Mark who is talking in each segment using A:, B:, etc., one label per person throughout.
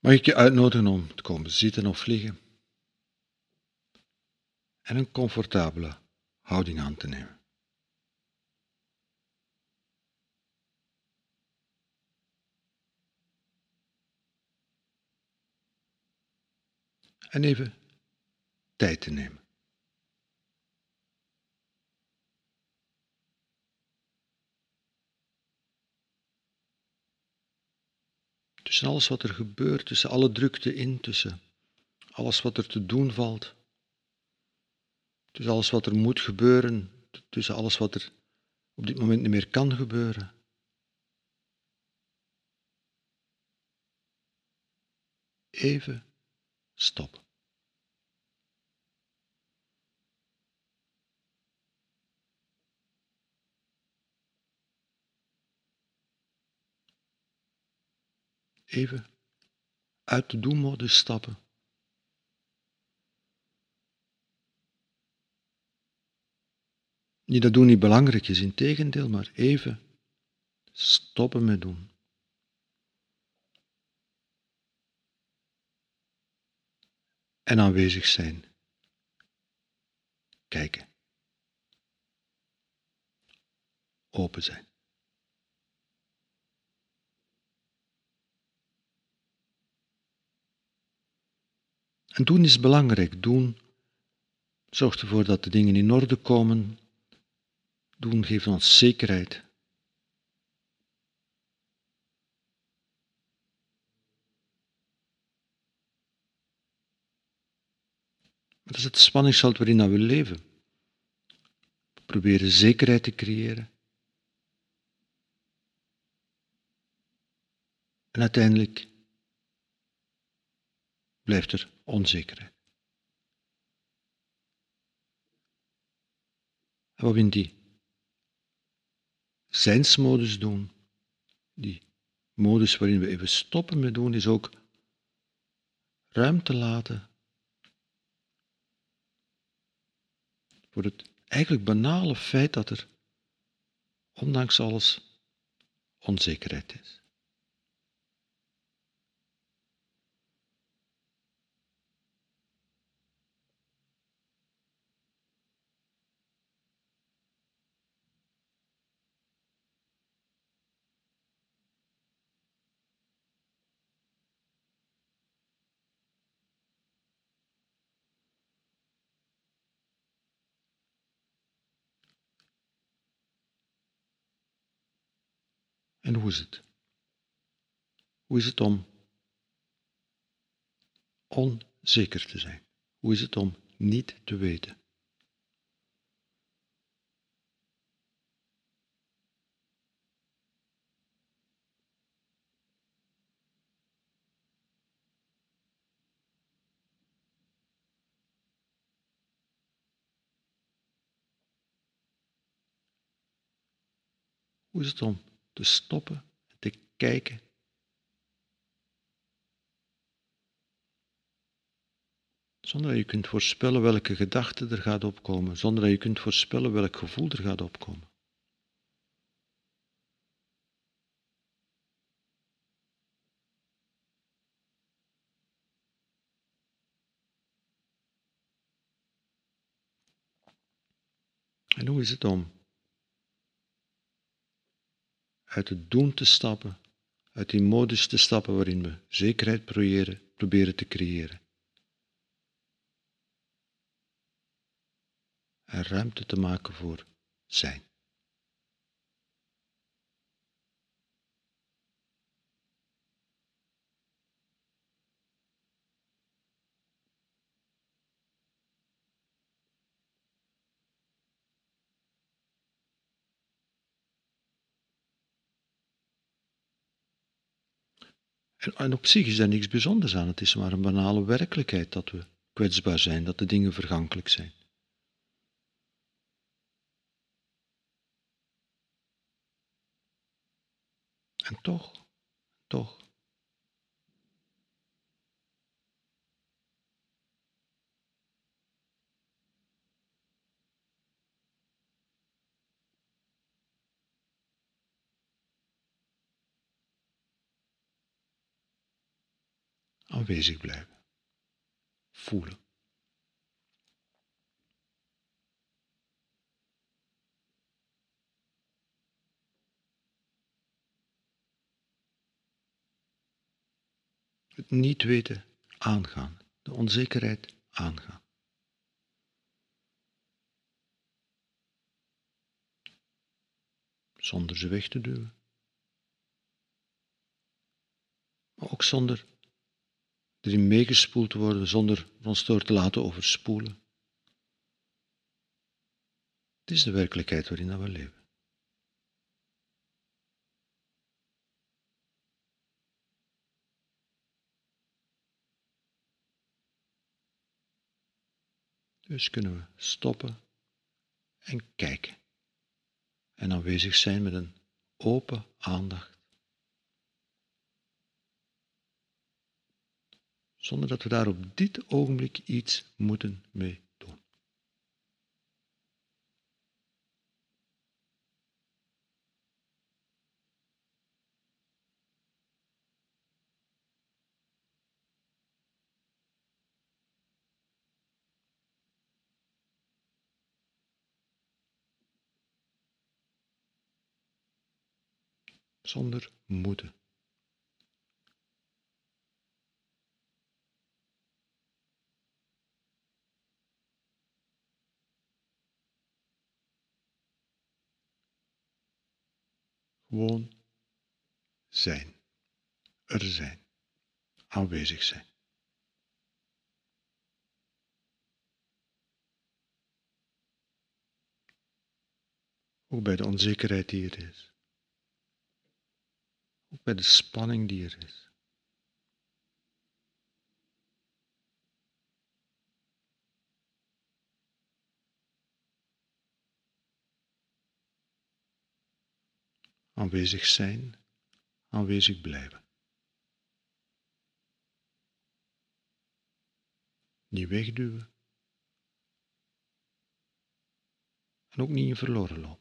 A: Mag ik je uitnodigen om te komen zitten of liggen en een comfortabele houding aan te nemen. En even tijd te nemen. Tussen alles wat er gebeurt, tussen alle drukte in, tussen alles wat er te doen valt, tussen alles wat er moet gebeuren, tussen alles wat er op dit moment niet meer kan gebeuren. Even stoppen. Even uit de doen-modus stappen. Niet dat doen niet belangrijk is, integendeel, maar even stoppen met doen. En aanwezig zijn. Kijken. Open zijn. En doen is belangrijk. Doen zorgt ervoor dat de dingen in orde komen. Doen geeft ons zekerheid. Dat is het spanningsveld waarin we leven. We proberen zekerheid te creëren. En uiteindelijk blijft er onzekerheid. En wat we in die zijnsmodus doen, die modus waarin we even stoppen met doen, is ook ruimte laten voor het eigenlijk banale feit dat er, ondanks alles, onzekerheid is. En hoe is het? Hoe is het om onzeker te zijn? Hoe is het om niet te weten? Hoe is het om te stoppen en te kijken? Zonder dat je kunt voorspellen welke gedachte er gaat opkomen, zonder dat je kunt voorspellen welk gevoel er gaat opkomen. En hoe is het om uit het doen te stappen, uit die modus te stappen waarin we zekerheid proberen te creëren. En ruimte te maken voor zijn. En op zich is daar niks bijzonders aan. Het is maar een banale werkelijkheid dat we kwetsbaar zijn, dat de dingen vergankelijk zijn. En toch, Aanwezig blijven. Voelen. Het niet weten aangaan. De onzekerheid aangaan. Zonder ze weg te duwen. Maar ook zonder erin meegespoeld te worden, zonder ons door te laten overspoelen. Het is de werkelijkheid waarin we leven. Dus kunnen we stoppen en kijken. En aanwezig zijn met een open aandacht. Zonder dat we daar op dit ogenblik iets moeten mee doen. Zonder moeten. Gewoon zijn. Er zijn. Aanwezig zijn. Ook bij de onzekerheid die er is. Ook bij de spanning die er is. Aanwezig zijn, aanwezig blijven. Niet wegduwen. En ook niet in verloren lopen.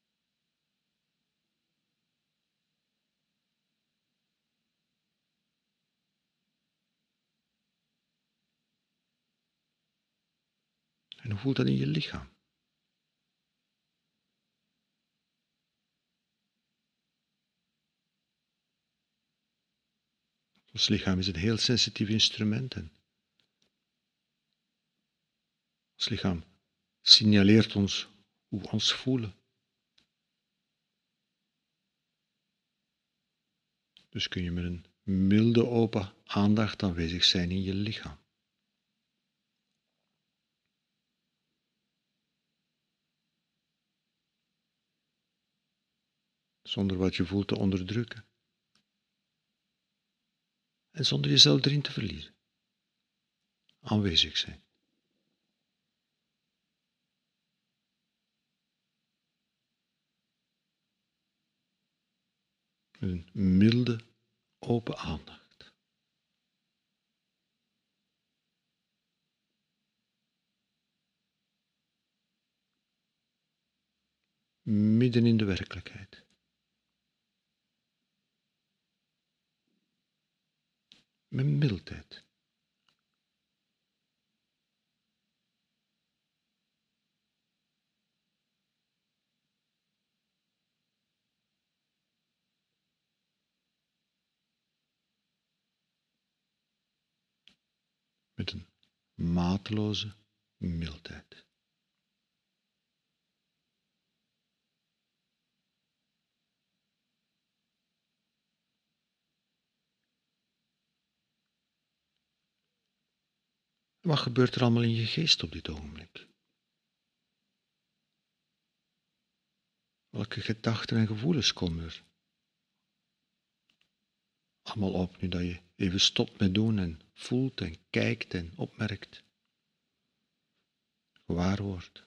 A: En hoe voelt dat in je lichaam? Ons lichaam is een heel sensitief instrument en ons lichaam signaleert ons hoe we ons voelen. Dus kun je met een milde open aandacht aanwezig zijn in je lichaam. Zonder wat je voelt te onderdrukken. En zonder jezelf erin te verliezen. Aanwezig zijn. Met een milde open aandacht. Midden in de werkelijkheid. Met mildheid. Met een mateloze mildheid. Wat gebeurt er allemaal in je geest op dit ogenblik? Welke gedachten en gevoelens komen er allemaal op nu dat je even stopt met doen en voelt en kijkt en opmerkt, gewaar wordt?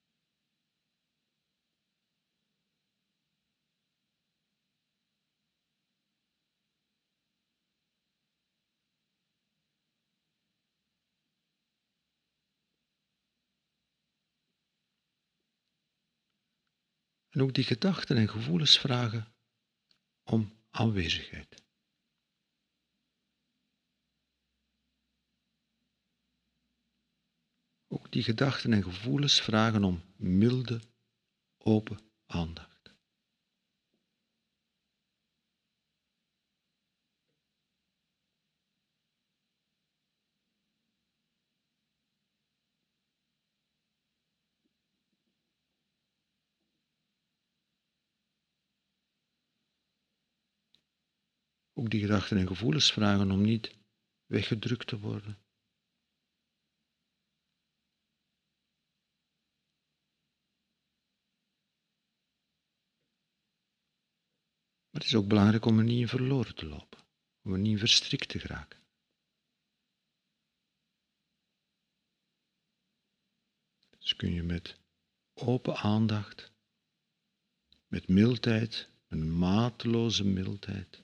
A: En ook die gedachten en gevoelens vragen om aanwezigheid. die gedachten en gevoelens vragen om milde, open aandacht. Ook die gedachten en gevoelens vragen om niet weggedrukt te worden. Maar het is ook belangrijk om er niet in verloren te lopen, om er niet in verstrikt te geraken. Dus kun je met open aandacht, met mildheid, met een mateloze mildheid,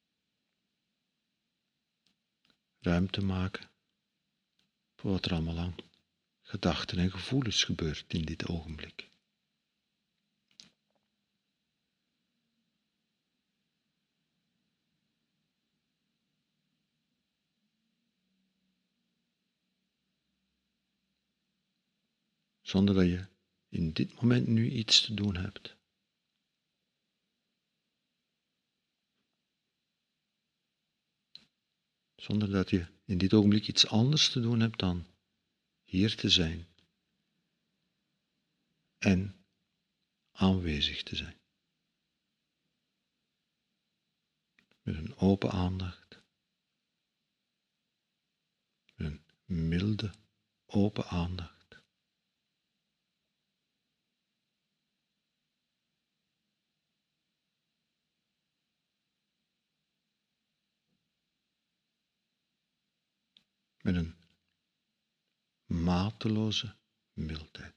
A: ruimte maken voor wat er allemaal aan gedachten en gevoelens gebeurt in dit ogenblik. Zonder dat je in dit moment nu iets te doen hebt. Zonder dat je in dit ogenblik iets anders te doen hebt dan hier te zijn en aanwezig te zijn. Met een open aandacht, met een milde, open aandacht. Met een mateloze mildheid.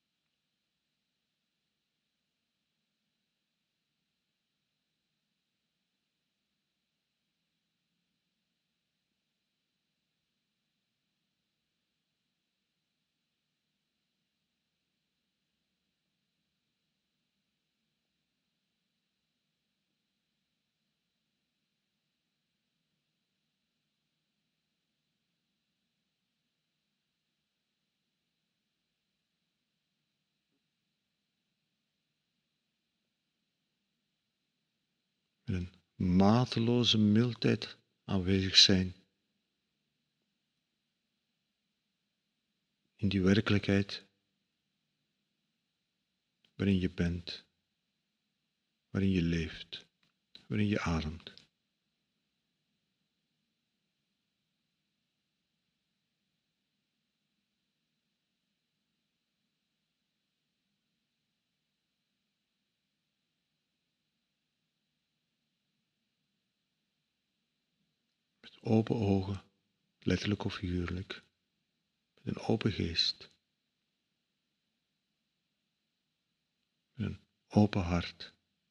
A: Met een mateloze mildheid aanwezig zijn in die werkelijkheid waarin je bent, waarin je leeft, waarin je ademt. Met open ogen, letterlijk of figuurlijk, met een open geest, met een open hart.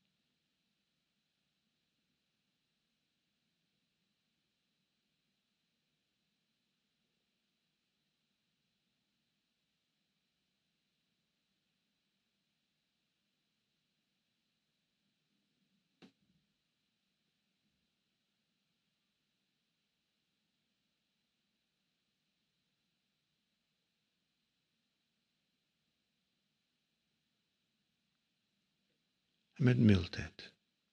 A: En met mildheid.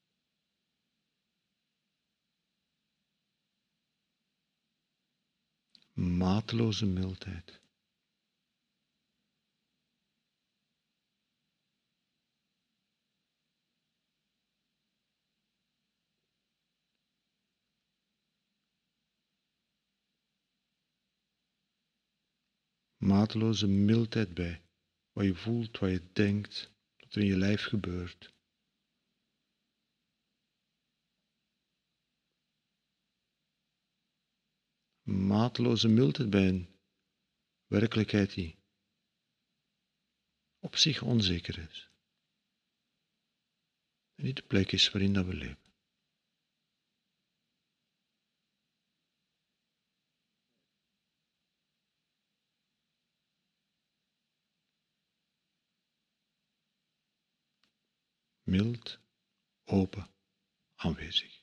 A: Mateloze mildheid. Mateloze mildheid bij wat je voelt, wat je denkt, wat er in je lijf gebeurt. Mateloze mildheid bij een werkelijkheid die op zich onzeker is. En niet de plek is waarin dat we leven. Mild, open, aanwezig.